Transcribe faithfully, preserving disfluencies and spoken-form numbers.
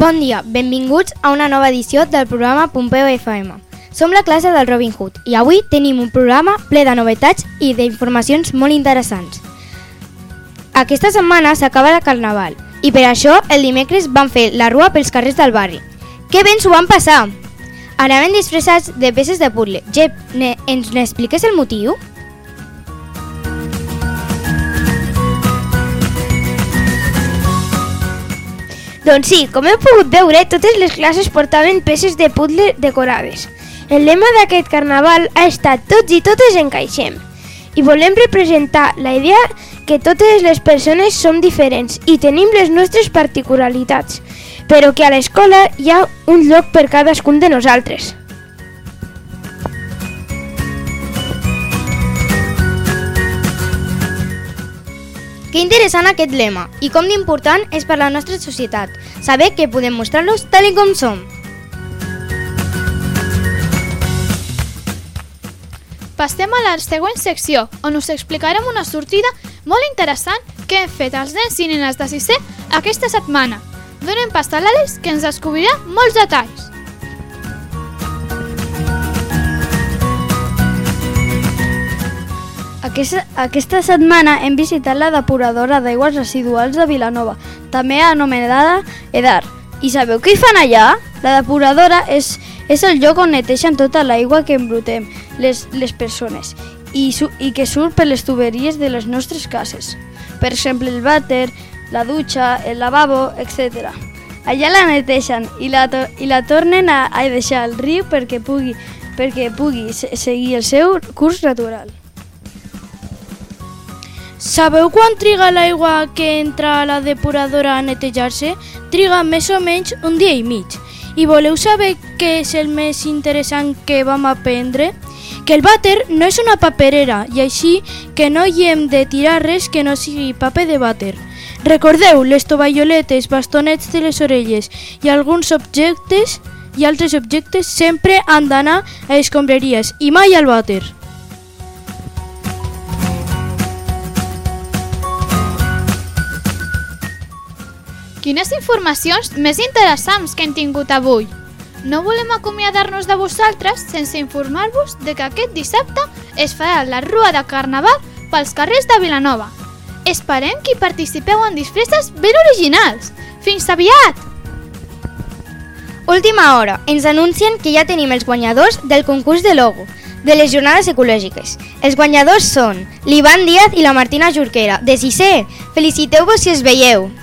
Bon dia, benvinguts a una nova edició del programa Pompeu F M. Som la classe del Robin Hood i avui tenim un programa ple de novetats i d'informacions molt interessants. Aquesta setmana s'acaba el Carnaval i per això el dimecres van fer la rua pels carrers del barri. Que ben s'ho van passar! Anaven disfressats de peces de puzzle. Jep, ne, ens n'expliques el motiu? Doncs sí, com heu pogut veure, totes les classes portaven peces de puzzle decorades. El lema d'aquest carnaval ha estat tots i totes encaixem. I volem representar la idea que totes les persones som diferents i tenim les nostres particularitats, però que a l'escola hi ha un lloc per cadascun de nosaltres. Que interessant aquest lema i com d'important és per la nostra societat saber que podem mostrar-los tal com som. Passem a la següent secció, on us explicarem una sortida molt interessant que hem fet els nens i nenes de sisè aquesta setmana. Donem pas a l'Àlex, que ens descobrirà molts detalls. Aquesta, aquesta setmana hem visitat la depuradora d'aigües residuals de Vilanova, també anomenada EDAR. I sabeu què hi fan allà? La depuradora és, és el lloc on neteixen tota l'aigua que embrutem les, les persones i, su, i que surt per les tuberies de les nostres cases. Per exemple, el vàter, la dutxa, el lavabo, etcètera. Allà la neteixen i la, to, i la tornen a, a deixar al riu perquè pugui, perquè pugui seguir el seu curs natural. Sabeu quan triga l'aigua que entra a la depuradora a netejar-se? Triga més o menys un dia i mig. I voleu saber què és el més interessant que vam aprendre? Que el vàter no és una paperera i així que no hi hem de tirar res que no sigui paper de vàter. Recordeu, les tovalloletes, bastonets de les orelles i alguns objectes i altres objectes sempre han d'anar a escombraries i mai al vàter. Quines informacions més interessants que hem tingut avui! No volem acomiadar-nos de vosaltres sense informar-vos de que aquest dissabte es farà la rua de Carnaval pels carrers de Vilanova. Esperem que hi participeu en disfresses ben originals! Fins aviat! Última hora, ens anuncien que ja tenim els guanyadors del concurs de logo de les jornades ecològiques. Els guanyadors són l'Ivan Díaz i la Martina Jorquera, de sisè. Feliciteu-vos si els veieu!